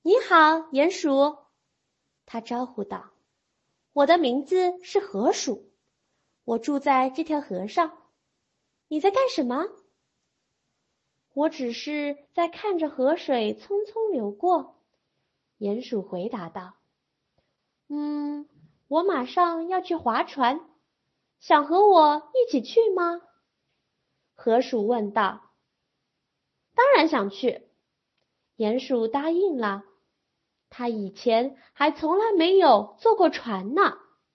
你好，鼹鼠，他招呼道。我的名字是河鼠，我住在这条河上。你在干什么？我只是在看着河水匆匆流过，鼹鼠回答道。我马上要去划船，想和我一起去吗？河鼠问道。当然想去，鼹鼠答应了。他以前还从来没有坐过船呢。